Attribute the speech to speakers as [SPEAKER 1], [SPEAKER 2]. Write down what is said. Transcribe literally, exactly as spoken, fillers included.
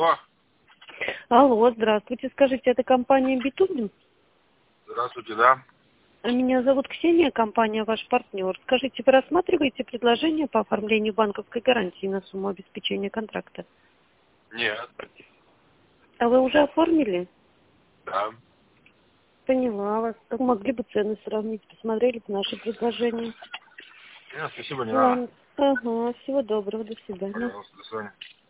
[SPEAKER 1] О,
[SPEAKER 2] Алло, здравствуйте. Скажите, это компания Битумин?
[SPEAKER 1] здравствуйте, да?
[SPEAKER 2] Меня зовут Ксения, компания ваш партнер. Скажите, вы рассматриваете предложение по оформлению банковской гарантии на сумму обеспечения контракта?
[SPEAKER 1] Нет.
[SPEAKER 2] А вы уже оформили?
[SPEAKER 1] Да.
[SPEAKER 2] Поняла вас. Как могли бы цены сравнить? Посмотрели бы наши предложения?
[SPEAKER 1] Нет, спасибо, не надо.
[SPEAKER 2] Ладно. Ага, всего доброго, до свидания.
[SPEAKER 1] Пожалуйста, до свидания.